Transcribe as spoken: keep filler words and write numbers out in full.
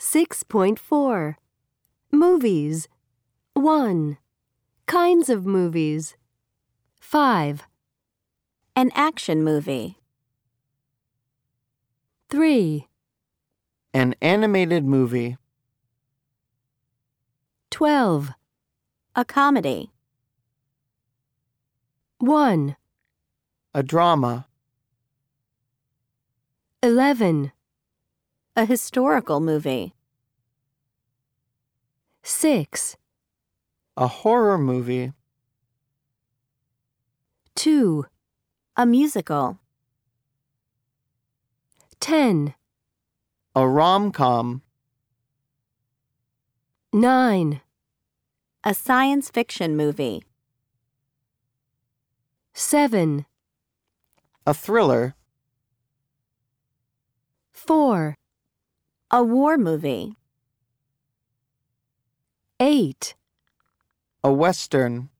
six point four. Movies. one. Kinds of movies. five. An action movie. three. An animated movie. twelve. A comedy. one. A drama. eleven. A historical movie. six. A horror movie. two. A musical. ten. A rom-com. nine. A science fiction movie. seven. A thriller. four. A war movie. eight. A western.